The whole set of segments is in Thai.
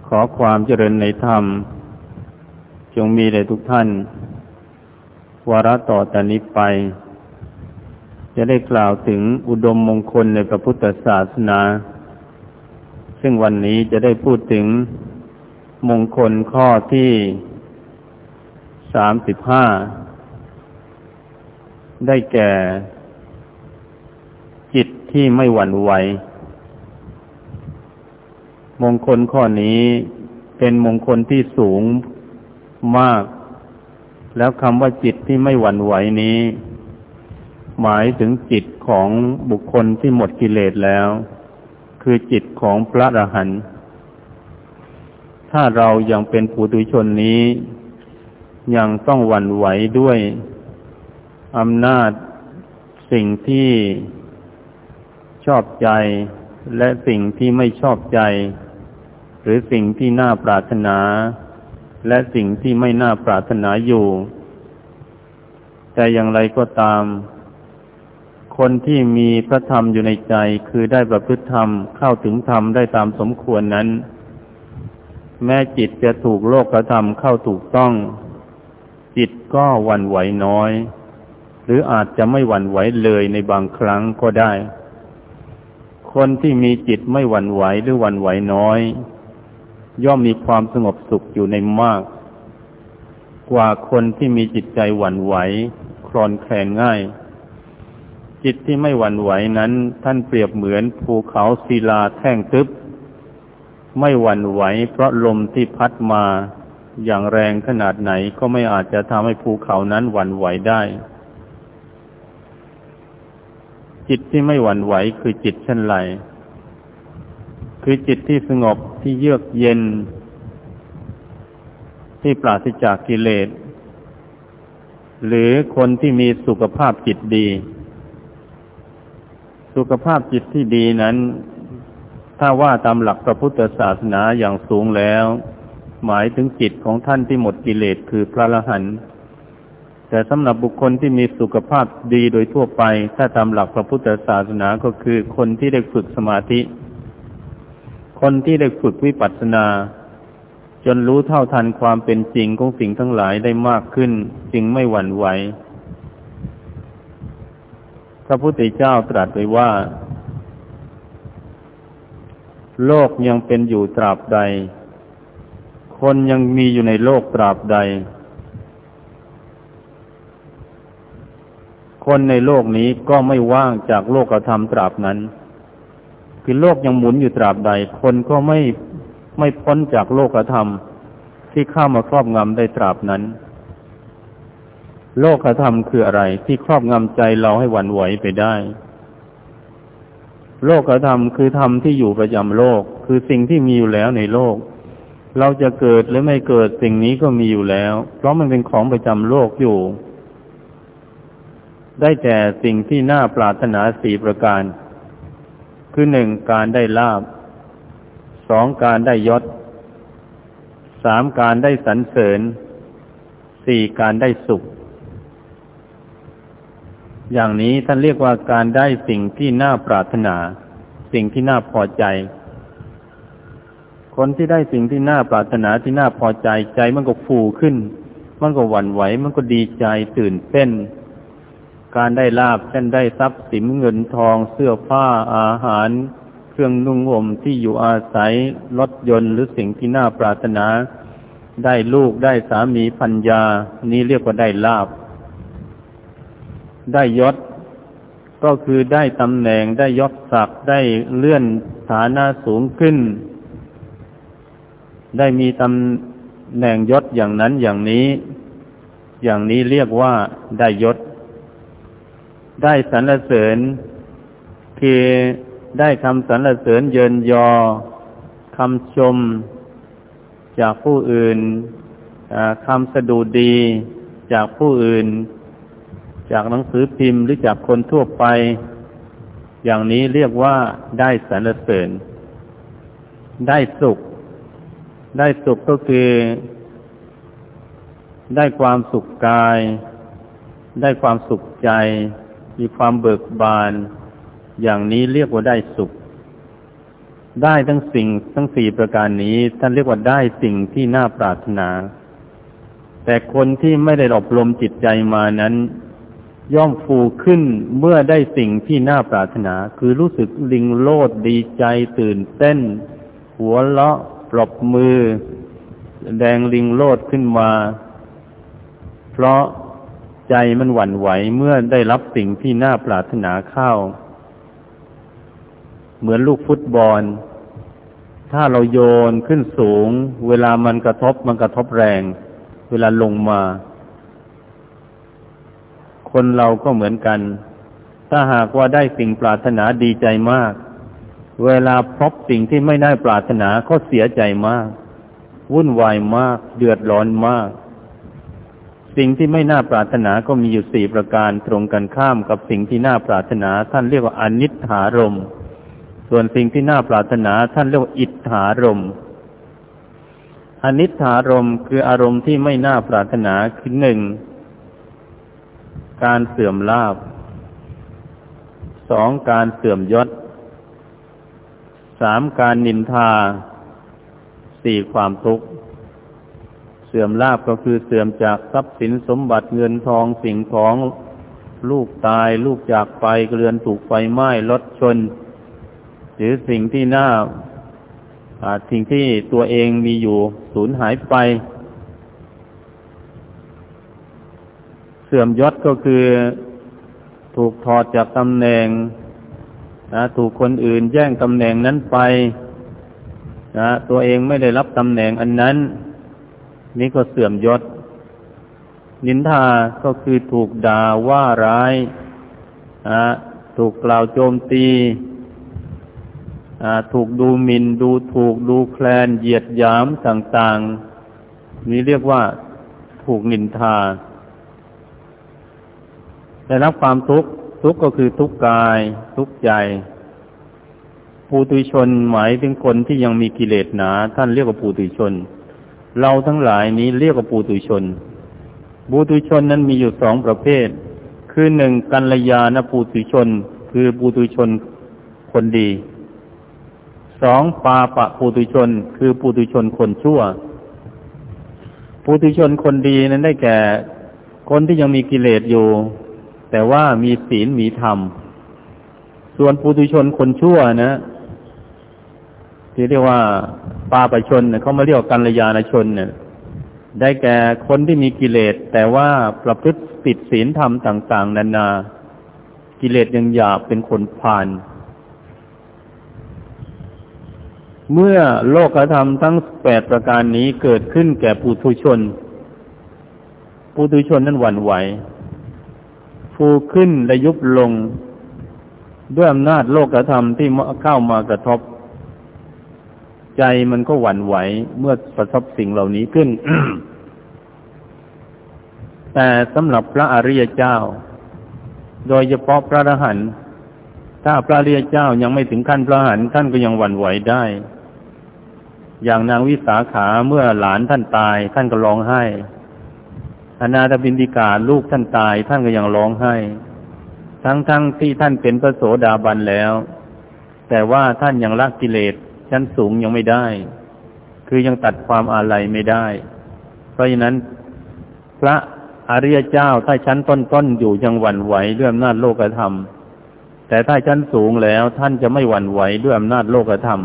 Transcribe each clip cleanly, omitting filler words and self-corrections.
ขอความเจริญในธรรมจงมีแด่ทุกท่านวาระต่อแต่นี้ไปจะได้กล่าวถึงอุดมมงคลในพระพุทธศาสนาซึ่งวันนี้จะได้พูดถึงมงคลข้อที่35ได้แก่จิตที่ไม่หวั่นไหวมงคลข้อนี้เป็นมงคลที่สูงมากแล้วคำว่าจิตที่ไม่หวั่นไหวนี้หมายถึงจิตของบุคคลที่หมดกิเลสแล้วคือจิตของพระอรหันต์ถ้าเรายังเป็นปุถุชนนี้ยังต้องหวั่นไหวด้วยอำนาจสิ่งที่ชอบใจและสิ่งที่ไม่ชอบใจหรือสิ่งที่น่าปรารถนาและสิ่งที่ไม่น่าปรารถนาอยู่แต่อย่างไรก็ตามคนที่มีพระธรรมอยู่ในใจคือได้ประพฤติธรรมเข้าถึงธรรมได้ตามสมควรนั้นแม้จิตจะถูกโลกธรรมเข้าถูกต้องจิตก็หวั่นไหวน้อยหรืออาจจะไม่หวั่นไหวเลยในบางครั้งก็ได้คนที่มีจิตไม่หวั่นไหวหรือหวั่นไหวน้อยย่อมมีความสงบสุขอยู่ในมากกว่าคนที่มีจิตใจหวั่นไหวคลอนแคลนง่ายจิตที่ไม่หวั่นไหวนั้นท่านเปรียบเหมือนภูเขาศิลาแท่งทึบไม่หวั่นไหวเพราะลมที่พัดมาอย่างแรงขนาดไหนก็ไม่อาจจะทำให้ภูเขานั้นหวั่นไหวได้จิตที่ไม่หวั่นไหวคือจิตเช่นไรคือจิตที่สงบที่เยือกเย็นที่ปราศจากกิเลสหรือคนที่มีสุขภาพจิตดีสุขภาพจิตที่ดีนั้นถ้าว่าตามหลักพระพุทธศาสนาอย่างสูงแล้วหมายถึงจิตของท่านที่หมดกิเลสคือพระอรหันต์แต่สำหรับบุคคลที่มีสุขภาพดีโดยทั่วไปถ้าตามหลักพระพุทธศาสนาก็คือคนที่ได้ฝึกสมาธิคนที่ได้ฝึกวิปัสสนาจนรู้เท่าทันความเป็นจริงของสิ่งทั้งหลายได้มากขึ้นจึงไม่หวั่นไหวพระพุทธเจ้าตรัสไว้ว่าโลกยังเป็นอยู่ตราบใดคนยังมีอยู่ในโลกตราบใดคนในโลกนี้ก็ไม่ว่างจากโลกธรรมตราบนั้นคือโลกยังหมุนอยู่ตราบใดคนก็ไม่พ้นจากโลกธรรมที่เข้ามาครอบงำได้ตราบนั้นโลกธรรมคืออะไรที่ครอบงำใจเราให้หวั่นไหวไปได้โลกธรรมคือธรรมที่อยู่ประจำโลกคือสิ่งที่มีอยู่แล้วในโลกเราจะเกิดหรือไม่เกิดสิ่งนี้ก็มีอยู่แล้วเพราะมันเป็นของประจำโลกอยู่ได้แก่สิ่งที่น่าปรารถนา4ประการคือ 1. การได้ลาภ 2. การได้ยศ 3. การได้สรรเสริญ 4. การได้สุขอย่างนี้ท่านเรียกว่าการได้สิ่งที่น่าปรารถนาสิ่งที่น่าพอใจคนที่ได้สิ่งที่น่าปรารถนาที่น่าพอใจใจมันก็ฟูขึ้นมันก็หวั่นไหวมันก็ดีใจตื่นเต้นการได้ลาภเช่นได้ทรัพย์สินเงินทองเสื้อผ้าอาหารเครื่องนุ่งห่มที่อยู่อาศัยรถยนต์หรือสิ่งที่น่าปรารถนาได้ลูกได้สามีภรรยานี้เรียกว่าได้ลาภได้ยศก็คือได้ตำแหน่งได้ยศศักดิ์ได้เลื่อนฐานะสูงขึ้นได้มีตำแหน่งยศอย่างนั้นอย่างนี้เรียกว่าได้ยศได้สรรเสริญคือได้คำสรรเสริญเยินยอคำชมจากผู้อื่นคำสดุดีจากผู้อื่นจากหนังสือพิมพ์หรือจากคนทั่วไปอย่างนี้เรียกว่าได้สรรเสริญได้สุขก็คือได้ความสุขกายได้ความสุขใจมีความเบิกบานอย่างนี้เรียกว่าได้สุขได้ทั้งสิ่งทั้งสี่ประการนี้ท่านเรียกว่าได้สิ่งที่น่าปรารถนาแต่คนที่ไม่ได้อบรมจิตใจมานั้นย่อมฟูขึ้นเมื่อได้สิ่งที่น่าปรารถนาคือรู้สึกลิงโลดดีใจตื่นเต้นหัวเราะปรบมือแดงลิงโลดขึ้นมาเพราะใจมันหวั่นไหวเมื่อได้รับสิ่งที่น่าปรารถนาเข้าเหมือนลูกฟุตบอลถ้าเราโยนขึ้นสูงเวลามันกระทบแรงเวลาลงมาคนเราก็เหมือนกันถ้าหากว่าได้สิ่งปรารถนาดีใจมากเวลาพบสิ่งที่ไม่ได้ปรารถนาก็เสียใจมากวุ่นวายมากเดือดร้อนมากสิ่งที่ไม่น่าปรารถนาก็มีอยู่สี่ประการตรงกันข้ามกับสิ่งที่น่าปรารถนาท่านเรียกว่าอนิจฐารมณ์ส่วนสิ่งที่น่าปรารถนาท่านเรียกว่าอิทธารมณ์อนิจฐารมณ์คืออารมณ์ที่ไม่น่าปรารถนาคือหนึ่งการเสื่อมลาภสองการเสื่อมยศสามการนินทาสี่ความทุกข์เสื่อมลาภก็คือเสื่อมจากทรัพย์สินสมบัติเงินทองสิ่งของลูกตายลูกจากไปเรือนถูกไฟไหม้รถชนหรือสิ่งที่ตัวเองมีอยู่สูญหายไปเสื่อมยศก็คือถูกถอดจากตำแหน่งถูกคนอื่นแย่งตำแหน่งนั้นไปตัวเองไม่ได้รับตำแหน่งอันนั้นนี่ก็เสื่อมยศนินทาก็คือถูกด่าว่าร้ายถูกกล่าวโจมตีถูกดูหมิ่นดูถูกดูแคลนเหยียดหยามต่างๆนี่เรียกว่าถูกนินทาได้รับความทุกข์ก็คือทุกข์กายทุกข์ใจปุถุชนหมายถึงคนที่ยังมีกิเลสหนาท่านเรียกว่าปุถุชนเราทั้งหลายนี้เรียกว่าปุถุชนปุถุชนนั้นมีอยู่สองประเภทคือหนึ่งกัลยาณปุถุชนคือปุถุชนคนดีสองปาปะปุถุชนคือปุถุชนคนชั่วปุถุชนคนดีนั้นได้แก่คนที่ยังมีกิเลสอยู่แต่ว่ามีศีลมีธรรมส่วนปุถุชนคนชั่วนะที่เรียกว่าปาปชนเขามาเรียกกัลยาณชนเนี่ยได้แก่คนที่มีกิเลสแต่ว่าประพฤติผิดศีลธรรมต่างๆนานากิเลสยังหยาบเป็นคนพาลเมื่อโลกธรรมทั้ง8ประการนี้เกิดขึ้นแก่ปุถุชนนั้นหวั่นไหวฟูขึ้นและยุบลงด้วยอำนาจโลกธรรมที่เข้ามากระทบใจมันก็หวั่นไหวเมื่อประสบสิ่งเหล่านี้ขึ้น แต่สำหรับพระอริยเจ้าโดยเฉพาะพระอรหันต์ถ้าพระอริยเจ้ายังไม่ถึงขั้นพระอรหันต์ท่านก็ยังหวั่นไหวได้อย่างนางวิสาขาเมื่อหลานท่านตายท่านก็ร้องไห้อนาถบิณฑิกาลูกท่านตายท่านก็ยังร้องไห้ทั้งที่ท่านเป็นพระโสดาบันแล้วแต่ว่าท่านยังละกิเลสชั้นสูงยังไม่ได้คือยังตัดความอาลัยไม่ได้เพราะฉะนั้นพระอริยเจ้าถ้าชั้นต้นๆอยู่ยังหวั่นไหวด้วยอำนาจโลกธรรมแต่ถ้าชั้นสูงแล้วท่านจะไม่หวั่นไหวด้วยอำนาจโลกธรรม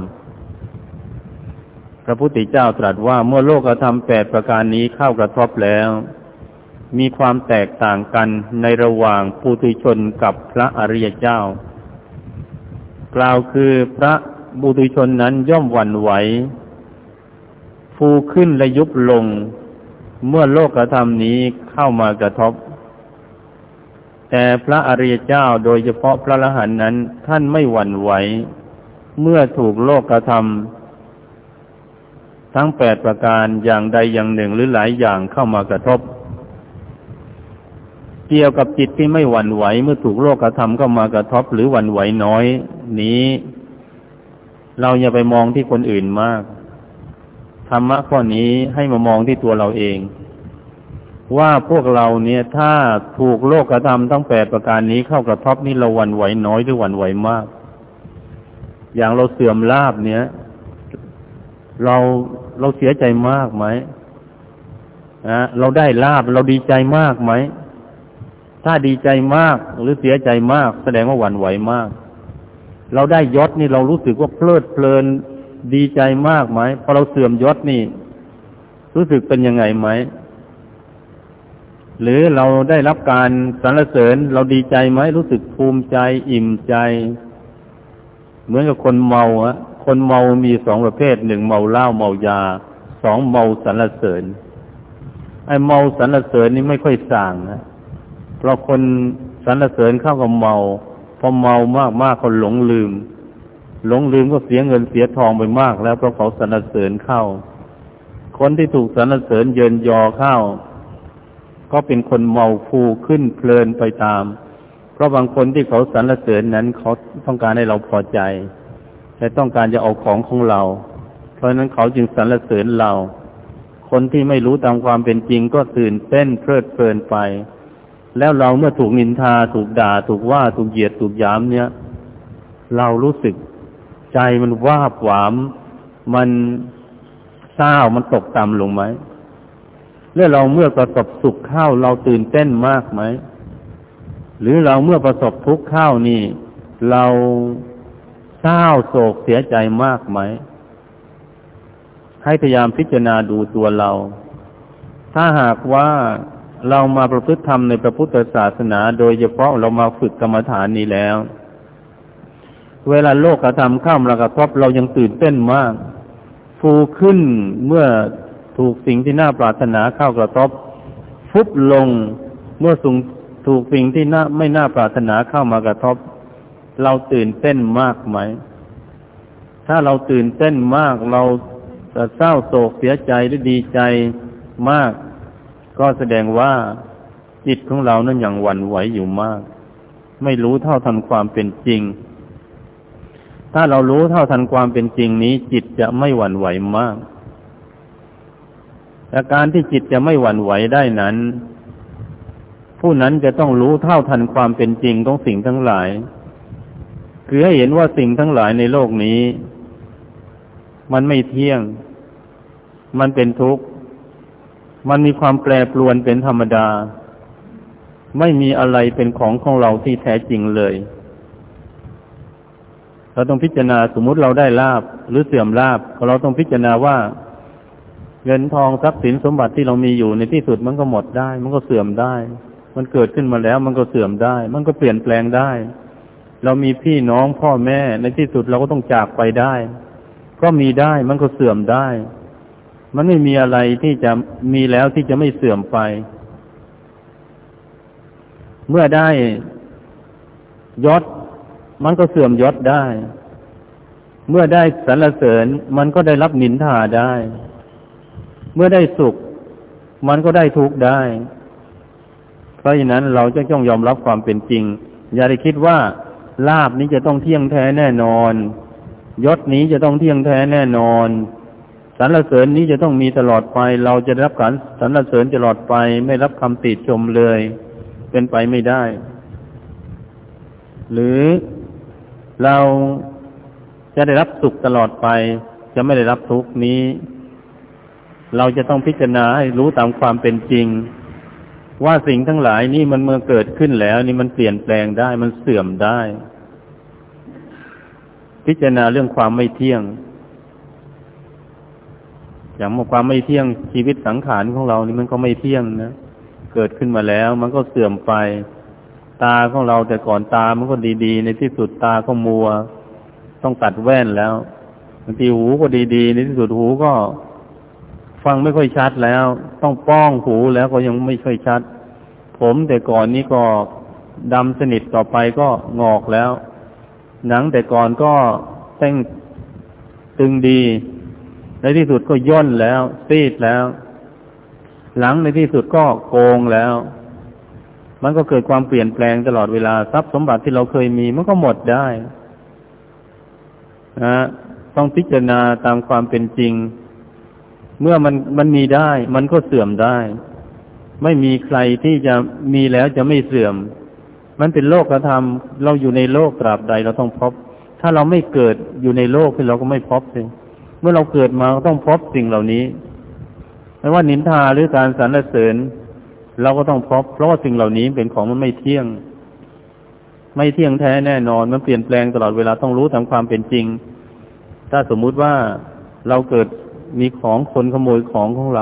พระพุทธเจ้าตรัสว่าเมื่อโลกธรรม8ประการนี้เข้ากระทบแล้วมีความแตกต่างกันในระหว่างปุถุชนกับพระอริยเจ้ากล่าวคือพระปุถุชนนั้นย่อมหวั่นไหวฟูขึ้นและยุบลงเมื่อโลกธรรมนี้เข้ามากระทบแต่พระอริยเจ้าโดยเฉพาะพระอรหันต์นั้นท่านไม่หวั่นไหวเมื่อถูกโลกธรรมทั้ง8ประการอย่างใดอย่างหนึ่งหรือหลายอย่างเข้ามากระทบเกี่ยวกับจิตที่ไม่หวั่นไหวเมื่อถูกโลกธรรมเข้ามากระทบหรือหวั่นไหวน้อยนี้เราอย่าไปมองที่คนอื่นมากธรรมะข้อนี้ให้มามองที่ตัวเราเองว่าพวกเราเนี่ยถ้าถูกโลกธรรมทั้ง8ประการนี้เข้ากระทบนี่เราหวั่นไหวน้อยหรือหวั่นไหวมากอย่างเราเสื่อมลาภเนี้ยเราเสียใจมากไหมเราได้ลาภเราดีใจมากไหมถ้าดีใจมากหรือเสียใจมากแสดงว่าหวั่นไหวมากเราได้ยศนี่เรารู้สึกว่าเพลิดเพลินดีใจมากไหมพอเราเสื่อมยศนี่รู้สึกเป็นยังไงไหมหรือเราได้รับการสรรเสริญเราดีใจไหมรู้สึกภูมิใจอิ่มใจเหมือนกับคนเมาคนเมามีสองประเภทหนึ่งเมาเหล้าเมายาสองเมาสรรเสริญไอ้เมาสรรเสริญนี่ไม่ค่อยส่างนะเพราะคนสรรเสริญเข้ากับเมาพอเมามากๆเขาหลงลืมก็เสียเงินเสียทองไปมากแล้วเพราะเขาสรรเสริญเข้าคนที่ถูกสรรเสริญเยินยอเข้าก็เป็นคนเมาฟูขึ้นเพลินไปตามเพราะบางคนที่เขาสรรเสริญนั้นเขาต้องการให้เราพอใจและต้องการจะเอาของเราเพราะฉะนั้นเขาจึงสรรเสริญเราคนที่ไม่รู้ตามความเป็นจริงก็ตื่นเต้นเพลิดเพลินไปแล้วเราเมื่อถูกนินทาถูกด่าถูกว่าถูกเหยียดถูกหยามเนี่ยเรารู้สึกใจมันวาบหวามมันเศร้ามันตกต่ำลงไหมแล้วเราเมื่อประสบสุขเข้าเราตื่นเต้นมากไหมหรือเราเมื่อประสบทุกข์เข้านี่เราเศร้าโศกเสียใจมากไหมให้พยายามพิจารณาดูตัวเราถ้าหากว่าเรามาประพฤติธรรมในพระพุทธศาสนาโดยเฉพาะเรามาฝึกกรรมฐานนี้แล้วเวลาโลกธรรมเข้ามากระทบเรายังตื่นเต้นมากฟูขึ้นเมื่อถูกสิ่งที่น่าปรารถนาเข้ากระทบฟุบลงเมื่อถูกสิ่งที่ไม่น่าปรารถนาเข้ามากระทบเราตื่นเต้นมากไหมถ้าเราตื่นเต้นมากเราจะเศร้าโศกเสียใจหรือดีใจมากก็แสดงว่าจิตของเรานั้นยังหวั่นไหวอยู่มากไม่รู้เท่าทันความเป็นจริงถ้าเรารู้เท่าทันความเป็นจริงนี้จิตจะไม่หวั่นไหวมากแต่การที่จิตจะไม่หวั่นไหวได้นั้นผู้นั้นจะต้องรู้เท่าทันความเป็นจริงของสิ่งทั้งหลายคือให้เห็นว่าสิ่งทั้งหลายในโลกนี้มันไม่เที่ยงมันเป็นทุกข์มันมีความแปรปรวนเป็นธรรมดาไม่มีอะไรเป็นของเราที่แท้จริงเลยเราต้องพิจารณาสมมุติเราได้ลาภหรือเสื่อมลาภเราต้องพิจารณาว่าเงินทองทรัพย์สินสมบัติที่เรามีอยู่ในที่สุดมันก็หมดได้มันก็เสื่อมได้มันเกิดขึ้นมาแล้วมันก็เสื่อมได้มันก็เปลี่ยนแปลงได้เรามีพี่น้องพ่อแม่ในที่สุดเราก็ต้องจากไปได้ก็มีได้มันก็เสื่อมได้มันไม่มีอะไรที่จะมีแล้วที่จะไม่เสื่อมไปเมื่อได้ยศมันก็เสื่อมยศได้เมื่อได้สรรเสริญมันก็ได้รับนินทาได้เมื่อได้สุขมันก็ได้ทุกข์ได้เพราะฉะนั้นเราจะต้องยอมรับความเป็นจริงอย่าได้คิดว่าลาภนี้จะต้องเที่ยงแท้แน่นอนยศนี้จะต้องเที่ยงแท้แน่นอนสรรเสริญนี้จะต้องมีตลอดไปเราจะได้รับการสรรเสริญตลอดไปไม่รับคำติชมเลยเป็นไปไม่ได้หรือเราจะได้รับสุขตลอดไปจะไม่ได้รับทุกข์นี้เราจะต้องพิจารณาให้รู้ตามความเป็นจริงว่าสิ่งทั้งหลายนี่มันเมื่อเกิดขึ้นแล้วนี่มันเปลี่ยนแปลงได้มันเสื่อมได้พิจารณาเรื่องความไม่เที่ยงอย่างความไม่เที่ยงชีวิตสังขารของเรานี่มันก็ไม่เที่ยงนะเกิดขึ้นมาแล้วมันก็เสื่อมไปตาของเราแต่ก่อนตามันก็ดีๆในที่สุดตาก็มัวต้องตัดแว่นแล้วบางทีหูก็ดีๆในที่สุดหูก็ฟังไม่ค่อยชัดแล้วต้องป้องหูแล้วก็ยังไม่ค่อยชัดผมแต่ก่อนนี้ก็ดำสนิทต่อไปก็งอกแล้วหนังแต่ก่อนก็เต้งตึงดีในที่สุดก็ย่นแล้วซีดแล้วหลังในที่สุดก็โกงแล้วมันก็เกิดความเปลี่ยนแปลงตลอดเวลาทรัพย์สมบัติที่เราเคยมีมันก็หมดได้ต้องพิจารณาตามความเป็นจริงเมื่อมันมีได้มันก็เสื่อมได้ไม่มีใครที่จะมีแล้วจะไม่เสื่อมมันเป็นโลกธรรมเราอยู่ในโลกตราบใดเราต้องพบถ้าเราไม่เกิดอยู่ในโลกที่เราก็ไม่พบสิ่งเมื่อเราเกิดมาก็ต้องพบสิ่งเหล่านี้ไม่ว่านินทาหรือการสรรเสริญเราก็ต้องพบเพราะว่าสิ่งเหล่านี้เป็นของมันไม่เที่ยงแท้แน่นอนมันเปลี่ยนแปลงตลอดเวลาต้องรู้ตามความเป็นจริงถ้าสมมุติว่าเราเกิดมีของคนขโมยของเรา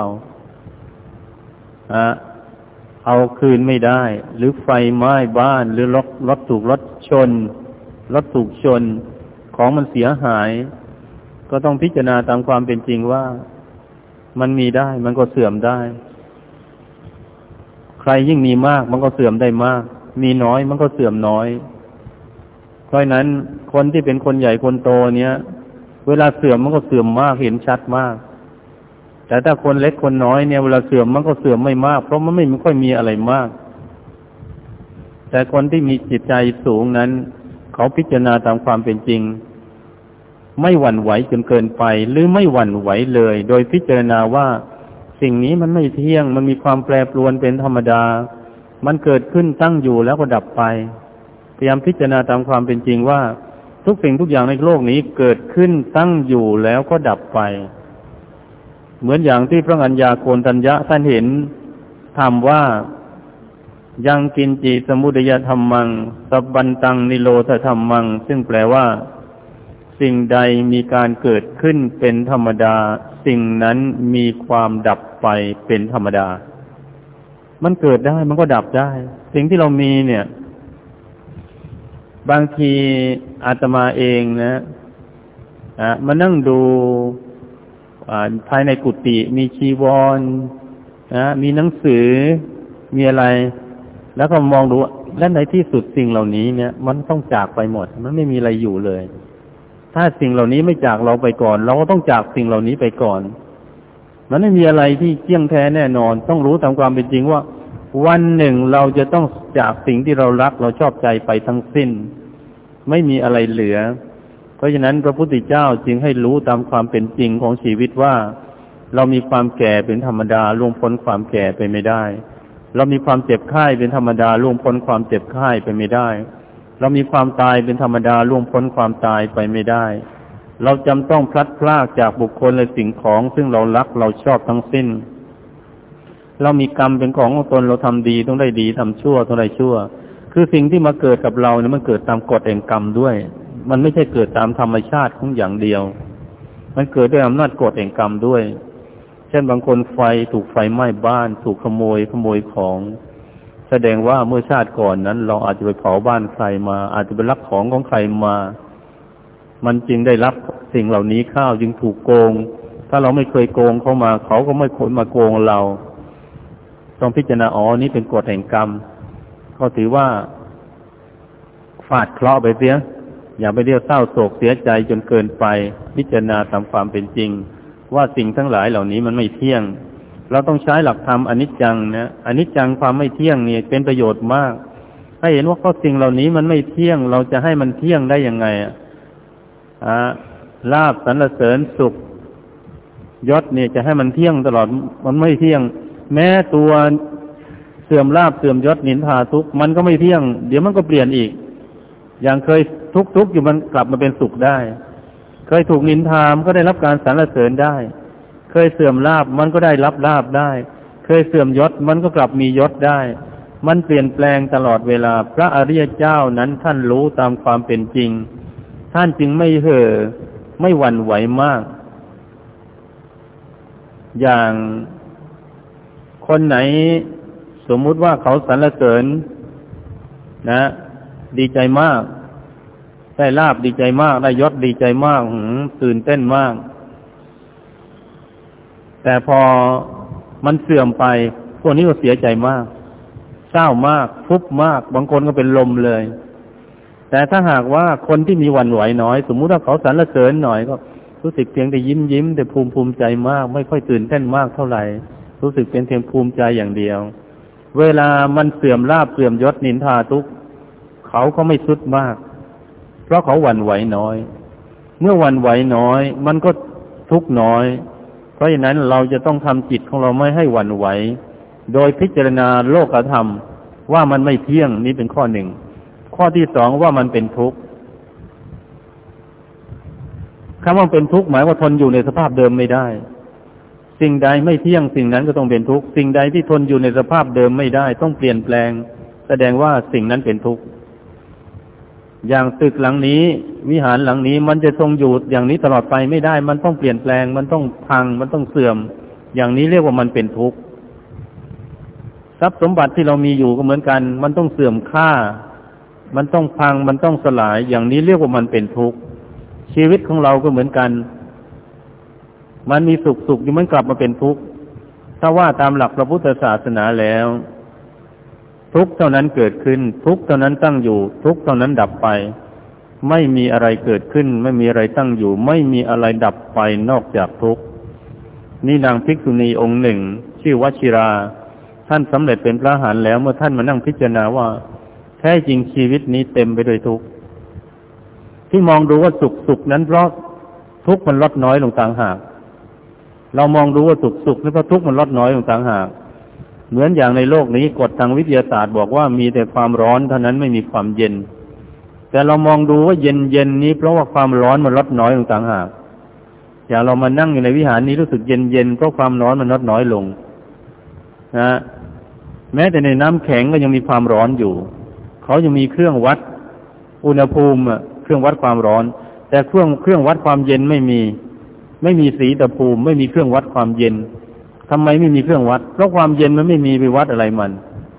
เอาคืนไม่ได้หรือไฟไหม้บ้านหรือรถถูกรถถูกชนของมันเสียหายก็ต้องพิจารณาตามความเป็นจริงว่ามันมีได้มันก็เสื่อมได้ใครยิ่งมีมากมันก็เสื่อมได้มากมีน้อยมันก็เสื่อมน้อยเพราะฉะนั้นคนที่เป็นคนใหญ่คนโตเนี้ยเวลาเสื่อมมันก็เสื่อมมากเห็นชัดมากแต่ถ้าคนเล็กคนน้อยเนี่ยเวลาเสื่อมมันก็เสื่อมไม่มากเพราะมันไม่ค่อยมีอะไรมากแต่คนที่มีจิตใจสูงนั้นเขาพิจารณาตามความเป็นจริงไม่หวั่นไหวจนเกินไปหรือไม่หวั่นไหวเลยโดยพิจารณาว่าสิ่งนี้มันไม่เที่ยงมันมีความแปรปรวนเป็นธรรมดามันเกิดขึ้นตั้งอยู่แล้วก็ดับไปพยายามพิจารณาตามความเป็นจริงว่าทุกสิ่งทุกอย่างในโลกนี้เกิดขึ้นตั้งอยู่แล้วก็ดับไปเหมือนอย่างที่พระอัญญาโกณฑัญญะท่านเห็นธรรมว่ายังกินจิสมุทัยธรรมังสัพพันตังนิโรธธรรมังซึ่งแปลว่าสิ่งใดมีการเกิดขึ้นเป็นธรรมดาสิ่งนั้นมีความดับไปเป็นธรรมดามันเกิดได้มันก็ดับได้สิ่งที่เรามีเนี่ยบางทีอาตมาเองนะมานั่งดูภายในกุฏิมีจีวรมีหนังสือมีอะไรแล้วก็มองดูและในที่สุดสิ่งเหล่านี้เนี่ยมันต้องจากไปหมดมันไม่มีอะไรอยู่เลยถ้าสิ่งเหล่านี้ไม่จากเราไปก่อนเราก็ต้องจากสิ่งเหล่านี้ไปก่อนมันไม่มีอะไรที่เที่ยงแท้แน่นอนต้องรู้ตามความเป็นจริงว่าวันหนึ่งเราจะต้องจากสิ่งที่เรารักเราชอบใจไปทั้งสิ้นไม่มีอะไรเหลือเพราะฉะนั้นพระพุทธเจ้าจึงให้รู้ตามความเป็นจริงของชีวิตว่าเรามีความแก่เป็นธรรมดาล่วงพ้นความแก่ไปไม่ได้เรามีความเจ็บไข้เป็นธรรมดาล่วงพ้นความเจ็บไข้ไปไม่ได้เรามีความตายเป็นธรรมดาล่วงพ้นความตายไปไม่ได้เราจำต้องพลัดพรากจากบุคคลและสิ่งของซึ่งเรารักเราชอบทั้งสิ้นเรามีกรรมเป็นของตนเราทำดีต้องได้ดีทำชั่วต้องได้ชั่วคือสิ่งที่มาเกิดกับเราเนี่ยมันเกิดตามกฎแห่งกรรมด้วยมันไม่ใช่เกิดตามธรรมชาติของอย่างเดียวมันเกิดด้วยอำนาจกฎแห่งกรรมด้วยเช่นบางคนถูกไฟไหม้บ้านถูกขโมยของแสดงว่าเมื่อชาติก่อนนั้นเราอาจจะไปเผาบ้านใครมาอาจจะไปลักของของใครมามันจึงได้รับสิ่งเหล่านี้เข้าจึงถูกโกงถ้าเราไม่เคยโกงเขามาเขาก็ไม่คนมาโกงเราต้องพิจารณานี่เป็นกฎแห่งกรรมก็ถือว่าฟาดเคราะห์ไปเสียอย่าไปเรียกเศร้าโศกเสียใจจนเกินไปพิจารณาตามความเป็นจริงว่าสิ่งทั้งหลายเหล่านี้มันไม่เที่ยงเราต้องใช้หลักธรรมอนิจจังนะอนิจจังความไม่เที่ยงนี่เป็นประโยชน์มากถ้าเห็นว่าข้อสิ่งเหล่านี้มันไม่เที่ยงเราจะให้มันเที่ยงได้ยังไงลาภสรรเสริญสุขยศเนี่ยจะให้มันเที่ยงตลอดมันไม่เที่ยงแม้ตัวเสื่อมลาภเสื่อมยศนินทาทุกข์มันก็ไม่เที่ยงเดี๋ยวมันก็เปลี่ยนอีกอย่างเคยทุกข์อยู่มันกลับมาเป็นสุขได้เคยถูกนินทามันก็ได้รับการสรรเสริญได้เคยเสื่อมลาภมันก็ได้รับลาภได้เคยเสื่อมยศมันก็กลับมียศได้มันเปลี่ยนแปลงตลอดเวลาพระอริยเจ้านั้นท่านรู้ตามความเป็นจริงท่านจึงไม่เห่อไม่หวั่นไหวมากอย่างคนไหนสมมุติว่าเขาสรรเสริญนะดีใจมากได้ลาภดีใจมากได้ยศดีใจมากตื่นเต้นมากแต่พอมันเสื่อมไปพวกนี้ก็เสียใจมากเศร้ามากทุกข์มากบางคนก็เป็นลมเลยแต่ถ้าหากว่าคนที่มีหวั่นไหวน้อยสมมุติว่าเขาสรรเสริญหน่อยก็รู้สึกเพียงแต่ยิ้มแต่ภูมิใจมากไม่ค่อยตื่นเต้นมากเท่าไหร่รู้สึกเป็นเพียงภูมิใจอย่างเดียวเวลามันเสื่อมลาภเสื่อมยศนินทาทุกข์เขาก็ไม่ทุกข์มากเพราะเขาหวั่นไหวน้อยเมื่อหวั่นไหวน้อยมันก็ทุกข์น้อยเพราะฉะนั้นเราจะต้องทำจิตของเราไม่ให้หวั่นไหวโดยพิจารณาโลกธรรมว่ามันไม่เที่ยงนี้เป็นข้อหนึ่งข้อที่สองว่ามันเป็นทุกข์ำว่าเป็นทุกข์หมายว่าทนอยู่ในสภาพเดิมไม่ได้สิ่งใดไม่เที่ยงสิ่งนั้นก็ต้องเป็นทุกข์สิ่งใดที่ทนอยู่ในสภาพเดิมไม่ได้ต้องเปลี่ยนแปลงแสดงว่าสิ่งนั้นเป็นทุกข์อย่างตึกหลังนี้วิหารหลังนี้มันจะทรงอยู่อย่างนี้ตลอดไปไม่ได้มันต้องเปลี่ยนแปลงมันต้องพังมันต้องเสื่อมอย่างนี้เรียกว่ามันเป็นทุกข์ทรัพย์สมบัติที่เรามีอยู่ก็เหมือนกันมันต้องเสื่อมค่ามันต้องพังมันต้องสลายอย่างนี้เรียกว่ามันเป็นทุกข์ชีวิตของเราก็เหมือนกันมันมีสุขอยู่มันกลับมาเป็นทุกข์ถ้าว่าตามหลักพระพุทธศาสนาแล้วทุกข์เท่านั้นเกิดขึ้นทุกข์เท่านั้นตั้งอยู่ทุกข์เท่านั้นดับไปไม่มีอะไรเกิดขึ้นไม่มีอะไรตั้งอยู่ไม่มีอะไรดับไปนอกจากทุกข์นี่นางภิกษุณีองค์หนึ่งชื่อวชิราท่านสำเร็จเป็นพระอรหันต์แล้วเมื่อท่านมานั่งพิจารณาว่าแท้จริงชีวิตนี้เต็มไปด้วยทุกข์ที่มองดูว่าสุขนั้นเพราะทุกข์มันลดน้อยลงต่างหากเรามองดูว่าสุขนั้นเพราะทุกข์มันลดน้อยลงต่างหากเหมือนอย่างในโลกนี้กฎทางวิทยาศาสตร์บอกว่ามีแต่ความร้อนเท่านั้นไม่มีความเย็นแต่เรามองดูว่าเย็นนี้เพราะว่าความร้อนมันลดน้อยลงต่างหากอย่างเรามานั่งอยู่ในวิหารนี้รู้สึกเย็นเพราะความร้อนมันลดน้อยลงนะแม้แต่ในน้ำแข็งก็ยังมีความร้อนอยู่เขายังมีเครื่องวัดอุณหภูมิเครื่องวัดความร้อนแต่เครื่องวัดความเย็นไม่มีสีตะภูมิไม่มีเครื่องวัดความเย็นทำไมไม่มีเครื่องวัดเพราะความเย็นมันไม่มีไปวัดอะไรมัน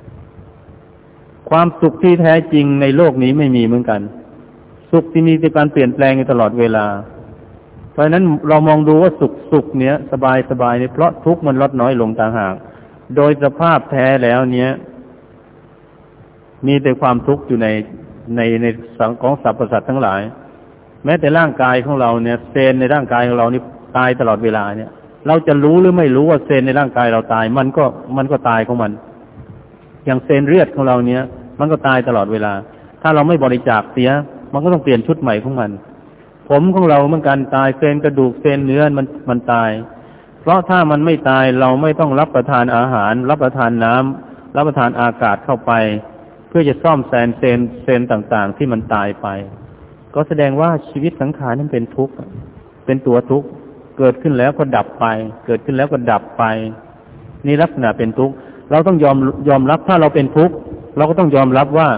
ความสุขที่แท้จริงในโลกนี้ไม่มีเหมือนกันสุขที่มีแต่การเปลี่ยนแปลงอยู่ตลอดเวลาเพราะฉะนั้นเรามองดูว่าสุขเนี้ยสบายเนี่ยเพราะทุกข์มันลดน้อยลงต่างหากโดยสภาพแท้แล้วเนี้ยมีแต่ความทุกข์อยู่ในสังของสรรพสัตว์ทั้งหลายแม้แต่ร่างกายของเราเนี่ยเซลล์ในร่างกายของเรานี่ตายตลอดเวลาเนี่ยเราจะรู้หรือไม่รู้ว่าเซลล์ในร่างกายเราตายมันก็ตายของมันอย่างเซลล์เลือดของเราเนี่ยมันก็ตายตลอดเวลาถ้าเราไม่บริจาคเสียมันก็ต้องเปลี่ยนชุดใหม่ของมันผมของเราเหมือนกันตายเซลล์กระดูกเซลล์เนื้อมันตายเพราะถ้ามันไม่ตายเราไม่ต้องรับประทานอาหารรับประทานน้ำรับประทานอากาศเข้าไปเพื่อจะซ่อมแซมเซลล์ต่างๆที่มันตายไปก็แสดงว่าชีวิตสังขารนั้นเป็นทุกข์เป็นตัวทุกข์เกิดขึ้นแล้วก็ดับไปเกิดขึ้นแล้วก็ดับไปนี่ลักษณะเป็นทุกข์เราต้องยอมรับถ้าเราเป็นทุกข์เราก็ต้องยอมรับว่า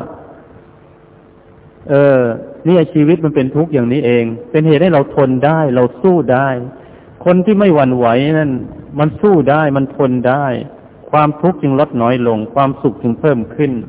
นี่ชีวิตมันเป็นทุกข์อย่างนี้เองเป็นเหตุให้เราทนได้เราสู้ได้คนที่ไม่หวั่นไหวนั่นมันสู้ได้มันทนได้ความทุกข์จึงลดน้อยลงความสุขจึงเพิ่มขึ้น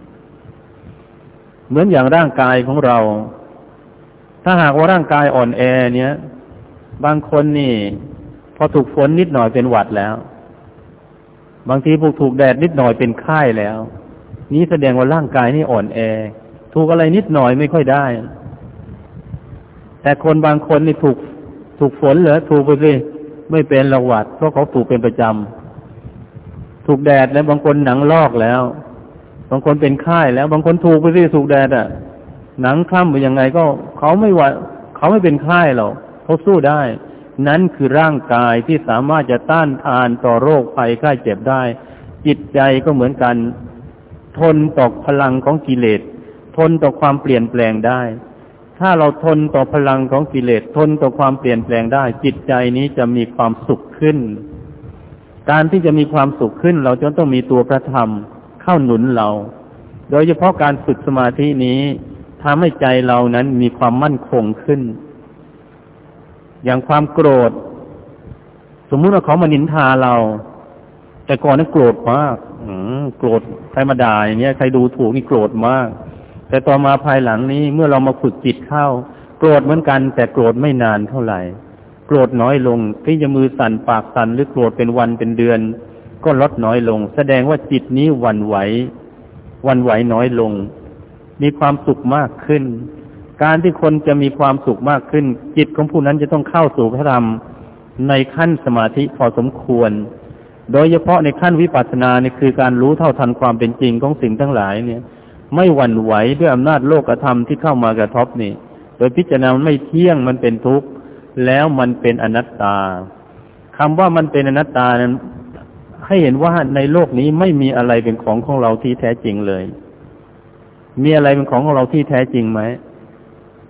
เหมือนอย่างร่างกายของเราถ้าหากว่าร่างกายอ่อนแอเนี้ยบางคนนี่พอถูกฝนนิดหน่อยเป็นหวัดแล้วบางทีพวกถูกแดดนิดหน่อยเป็นไข้แล้วนี้แสดงว่าร่างกายนี่อ่อนแอถูกอะไรนิดหน่อยไม่ค่อยได้แต่คนบางคนนี่ถูกฝนเหรอถูกไปสิไม่เป็นหวัดเพราะเขาถูกเป็นประจำถูกแดดแล้วบางคนหนังลอกแล้วบางคนเป็นไข้แล้วบางคนถูกไปสิถูกแดดหนังคล้ำไปยังไงก็เขาไม่เป็นไข้หรอกเขาสู้ได้นั่นคือร่างกายที่สามารถจะต้านทานต่อโรคภัยไข้เจ็บได้จิตใจก็เหมือนกันทนต่อพลังของกิเลสทนต่อความเปลี่ยนแปลงได้ถ้าเราทนต่อพลังของกิเลสทนต่อความเปลี่ยนแปลงได้จิตใจนี้จะมีความสุขขึ้นการที่จะมีความสุขขึ้นเราจะต้องมีตัวพระธรรมเข้าหนุนเราโดยเฉพาะการฝึกสมาธินี้ทำให้ใจเรานั้นมีความมั่นคงขึ้นอย่างความโกรธสมมุติว่าเขามานินทาเราแต่ก่อนนั้นโกรธมากโกรธใครมาด่าอย่างเงี้ยใครดูถูกนี่โกรธมากแต่ต่อมาภายหลังนี้เมื่อเรามาฝึกจิตเข้าโกรธเหมือนกันแต่โกรธไม่นานเท่าไหร่โกรธน้อยลงที่จะมือสั่นปากสั่นหรือโกรธเป็นวันเป็นเดือนก็ลดน้อยลงแสดงว่าจิตนี้หวั่นไหวน้อยลงมีความสุขมากขึ้นการที่คนจะมีความสุขมากขึ้นจิตของผู้นั้นจะต้องเข้าสู่พระธรรมในขั้นสมาธิพอสมควรโดยเฉพาะในขั้นวิปัสสนาเนี่ยคือการรู้เท่าทันความเป็นจริงของสิ่งทั้งหลายเนี่ยไม่หวั่นไหวด้วยอำนาจโลกธรรมที่เข้ามากระทบนี่โดยพิจารณาไม่เที่ยงมันเป็นทุกข์แล้วมันเป็นอนัตตาคำว่ามันเป็นอนัตตานั้นให้เห็นว่าในโลกนี้ไม่มีอะไรเป็นของเราที่แท้จริงเลยมีอะไรเป็นของเราที่แท้จริงไหม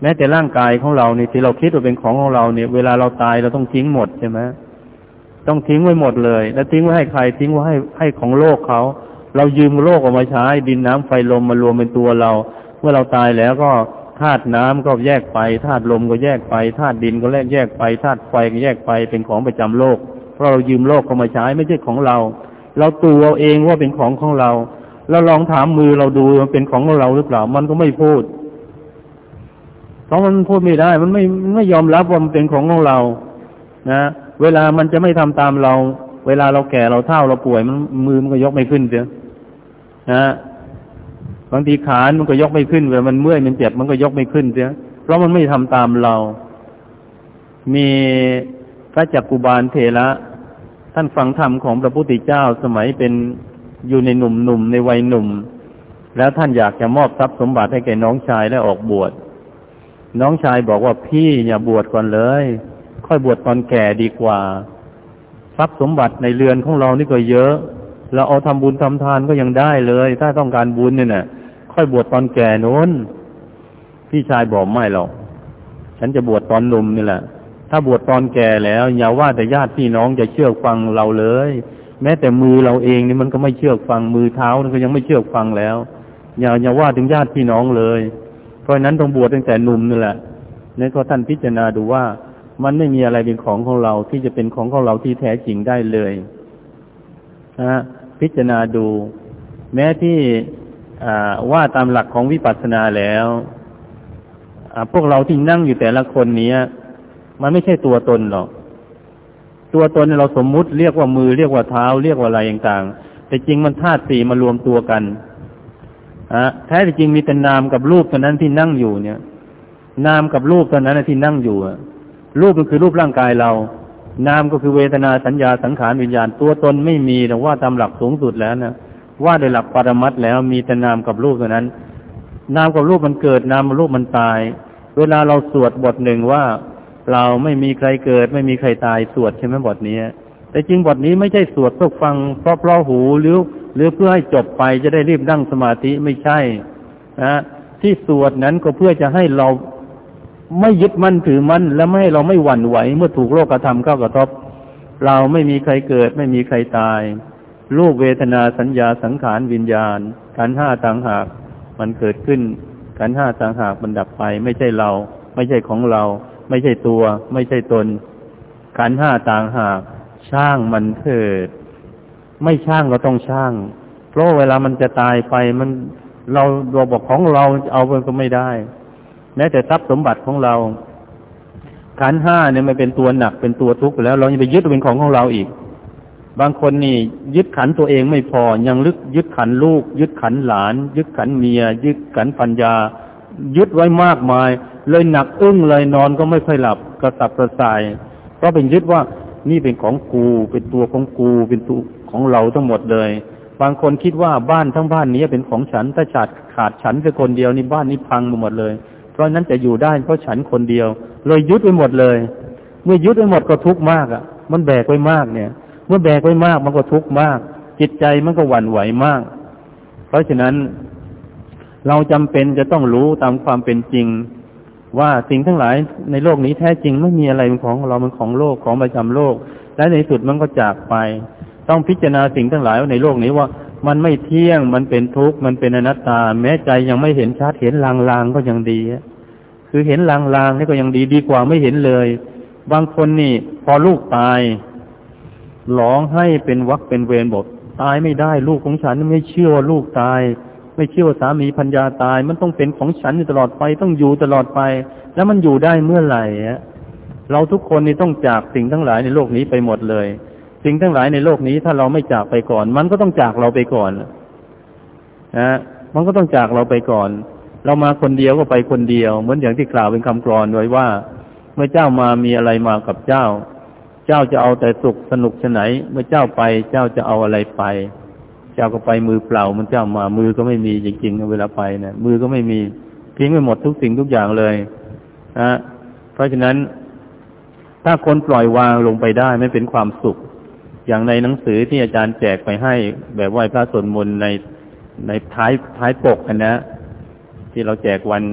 ม้แต่ร่างกายของเราเนี่ยที่เราคิดว่าเป็นของเราเนี่ยเวลาเราตายเราต้องทิ้งหมดใช่ไหมต้องทิ้งไว้หมดเลยแล้วทิ้งไว้ให้ใครทิ้งไว้ให้ของโลกเขาเรายืมโลกออกมาใช้ดินน้ำไฟลมมารวมเป็นตัวเราเมื่อเราตายแล้วก็ธาตุน้ำก็แยกไปธาตุลมก็แยกไปธาตุดินก็แยกไปธาตุไฟก็แยกไปเป็นของประจำโลกเพราะเรายืมโลกเข้ามาใช้ไม่ใช่ของเราเราตัวเอาเองว่าเป็นของเราแล้วลองถามมือเราดูมันเป็นของเราหรือเปล่ามันก็ไม่พูดเพราะมันพูดไม่ได้มันไม่ยอมรับว่ามันเป็นของเรานะเวลามันจะไม่ทำตามเราเวลาเราแก่เราเฒ่าเราป่วยมันมือมันก็ยกไม่ขึ้นเสียนะบางทีขามันก็ยกไม่ขึ้นเวลามันเมื่อยมันเจ็บมันก็ยกไม่ขึ้นเสียเพราะมันไม่ทำตามเรามีพระจักกุบาลเถระท่านฟังธรรมของพระพุทธเจ้าสมัยเป็นอยู่ในหนุ่มในวัยหนุ่มแล้วท่านอยากจะมอบทรัพย์สมบัติให้แก่น้องชายและออกบวชน้องชายบอกว่าพี่อย่าบวชก่อนเลยค่อยบวชตอนแก่ดีกว่าทรัพย์สมบัติในเรือนของเรานี่ก็เยอะเราเอาทำบุญทำทานก็ยังได้เลยถ้าต้องการบุญเนี่ยน่ะค่อยบวชตอนแก่โน้นพี่ชายบอกไม่หรอกฉันจะบวชตอนหนุ่มนี่แหละถ้าบวชตอนแก่แล้วอย่าว่าแต่ญาติพี่น้องจะเชื่อฟังเราเลยแม้แต่มือเราเองนี่มันก็ไม่เชื่อฟังมือเท้านี่ก็ยังไม่เชื่อฟังแล้วอย่าว่าถึงญาติพี่น้องเลยเพราะนั้นต้องบวชตั้งแต่หนุ่มนี่แหละนี่ก็ท่านพิจารณาดูว่ามันไม่มีอะไรเป็นของของเราที่จะเป็นของเราที่แท้จริงได้เลยนะพิจารณาดูแม้ที่ว่าตามหลักของวิปัสสนาแล้วพวกเราที่นั่งอยู่แต่ละคนนี้มันไม่ใช่ตัวตนหรอกตัวตนเราสมมุติเรียกว่ามือเรียกว่าเท้าเรียกว่าอะไรต่างๆแต่จริงมันธาตุสี่มารวมตัวกันแท้จริงมีแต่นามกับรูปเท่านั้นที่นั่งอยู่เนี่ยนามกับรูปเท่านั้นที่นั่งอยู่รูปก็คือรูปร่างกายเรานามก็คือเวทนาสัญญาสังขารวิญญาณตัวตนไม่มีแต่ว่าตามหลักสูงสุดแล้วนะว่าโดยหลักปรมัตถ์แล้วมีแต่นามกับรูปเท่านั้นนามกับรูปมันเกิดนามกับรูปมันตายเวลาเราสวดบทหนึ่งว่าเราไม่มีใครเกิดไม่มีใครตายสวดใช่ไหมบทนี้แต่จริงบทนี้ไม่ใช่สวดเพื่อฟังเพราะหูหรือเพื่อให้จบไปจะได้รีบนั่งสมาธิไม่ใช่นะที่สวดนั้นก็เพื่อจะให้เราไม่ยึดมั่นถือมั่นและไม่ให้เราไม่หวั่นไหวเมื่อถูกโลกธรรมเข้ากระทบเราไม่มีใครเกิดไม่มีใครตายรูปเวทนาสัญญาสังขารวิญญาณขันธ์ห้าต่างหากมันเกิดขึ้นขันธ์ห้าต่างหากมันดับไปไม่ใช่เราไม่ใช่ของเราไม่ใช่ตัวไม่ใช่ตนขันธ์ห้าต่างหากช่างมันเถิดไม่ช่างก็ต้องช่างเพราะเวลามันจะตายไปมันเราบอกของเราเอาไปก็ไม่ได้แม้แต่ทรัพย์สมบัติของเราขันธ์ห้าเนี่ยมันเป็นตัวหนักเป็นตัวทุกข์แล้วเรายังไปยึดเป็นของเราอีกบางคนนี่ยึดขันตัวเองไม่พอยังยึดขันลูกยึดขันหลานยึดขันเมียยึดขันปัญญายึดไว้มากมายเลยหนักอึ้งเลยนอนก็ไม่ค่อยหลับกระสับกระส่ายเพราะเป็นยึดว่านี่เป็นของกูเป็นตัวของกูเป็นตัวของเราทั้งหมดเลยบางคนคิดว่าบ้านทั้งบ้านนี้เป็นของฉันถ้าขาดฉันแค่คนเดียวนี่บ้านนี้พังหมดเลยเพราะนั้นจะอยู่ได้เพราะฉันคนเดียวเลยยึดไว้หมดเลยเมื่อยึดไว้หมดก็ทุกข์มากมันแบกไว้มากเนี่ยเมื่อแบกไว้มากมันก็ทุกข์มากจิตใจมันก็หวั่นไหวมากเพราะฉะนั้นเราจำเป็นจะต้องรู้ตามความเป็นจริงว่าสิ่งทั้งหลายในโลกนี้แท้จริงไม่มีอะไรเป็นของเรามันของโลกของประจำโลกและในสุดมันก็จากไปต้องพิจารณาสิ่งทั้งหลายในโลกนี้ว่ามันไม่เที่ยงมันเป็นทุกข์มันเป็นอนัตตาแม้ใจยังไม่เห็นชัดเห็นลางๆก็ยังดีคือเห็นลางๆนี่ก็ยังดีกว่าไม่เห็นเลยบางคนนี่พอลูกตายร้องให้เป็นวรรคเป็นเวรบอกตายไม่ได้ลูกของฉันไม่เชื่อว่าลูกตายไม่เชื่อว่าสามีภรรยาตายมันต้องเป็นของฉันอยู่ตลอดไปต้องอยู่ตลอดไปแล้วมันอยู่ได้เมื่อไหร่เราทุกคนนี่ต้องจากสิ่งทั้งหลายในโลกนี้ไปหมดเลยสิ่งทั้งหลายในโลกนี้ถ้าเราไม่จากไปก่อนมันก็ต้องจากเราไปก่อนมันก็ต้องจากเราไปก่อนเรามาคนเดียวก็ไปคนเดียวเหมือนอย่างที่กล่าวเป็นคำกลอนไว้ว่าเมื่อเจ้ามามีอะไรมากับเจ้าจะเอาแต่สุขสนุกฉะไหนเมื่อเจ้าไปเจ้าจะเอาอะไรไปเจ้าก็ไปมือเปล่ามันเจ้ามามือก็ไม่มีจริงๆเวลาไปเนี่ยมือก็ไม่มีทิ้งไปหมดทุกสิ่งทุกอย่างเลยเพราะฉะนั้นถ้าคนปล่อยวางลงไปได้ไม่เป็นความสุขอย่างในหนังสือที่อาจารย์แจกไปให้แบบไหว้พระสวดมนต์ในท้ายปกนะที่เราแจกวัน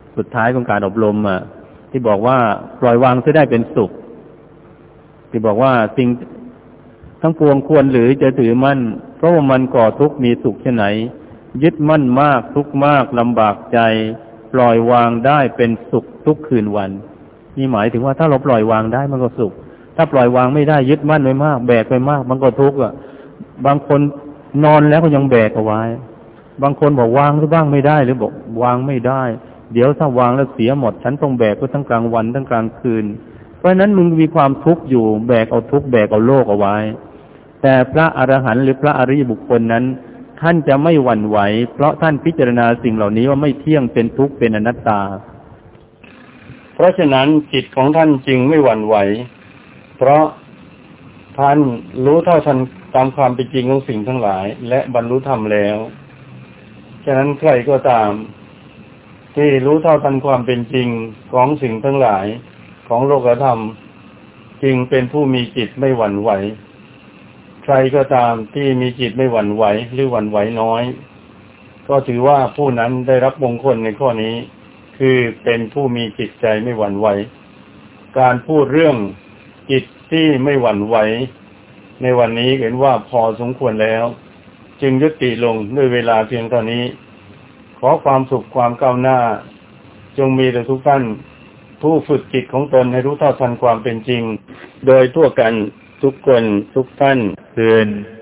สุดท้ายของการอบรมที่บอกว่าปล่อยวางจะได้เป็นสุขที่บอกว่าสิ่งทั้งปวงควรหรือจะถือมั่นเพราะว่ามันก่อทุกข์มีสุขเช่นไหนยึดมั่นมากทุกข์มากลำบากใจปล่อยวางได้เป็นสุขทุกคืนวันนี่หมายถึงว่าถ้าเราปล่อยวางได้มันก็สุขถ้าปล่อยวางไม่ได้ยึดมั่นไว้มากแบกไว้มากมันก็ทุกข์บางคนนอนแล้วก็ยังแบกเอาไว้บางคนบอกวางหรือบ้างไม่ได้หรือบอกวางไม่ได้เดี๋ยวถ้าวางแล้วเสียหมดฉันต้องแบกไว้ทั้งกลางวันทั้งกลางคืนเพราะฉะนั้นมึงมีความทุกข์อยู่แบกเอาทุกข์แบกเอาโลกเอาไว้แต่พระอรหันต์หรือพระอริยบุคคลนั้นท่านจะไม่หวั่นไหวเพราะท่านพิจารณาสิ่งเหล่านี้ว่าไม่เที่ยงเป็นทุกข์เป็นอนัตตาเพราะฉะนั้นจิตของท่านจึงไม่หวั่นไหวเพราะท่านรู้เท่าทันตามความเป็นจริงของสิ่งทั้งหลายและบรรลุธรรมแล้วฉะนั้นใครก็ตามที่รู้เท่าทันความเป็นจริงของสิ่งทั้งหลายของโลกธรรมจึงเป็นผู้มีจิตไม่หวั่นไหวใครก็ตามที่มีจิตไม่หวั่นไหวหรือหวั่นไหวน้อยก็ถือว่าผู้นั้นได้รับมงคลในข้อนี้คือเป็นผู้มีจิตใจไม่หวั่นไหวการพูดเรื่องจิตที่ไม่หวั่นไหวในวันนี้เห็นว่าพอสมควรแล้วจึงยุติลงด้วยเวลาเพียงเท่านี้ขอความสุขความก้าวหน้าจงมีแด่ทุกท่านผู้ฝึกจิตของตนให้รู้เท่าทันความเป็นจริงโดยทั่วกันทุกคนทุกท่านเตือน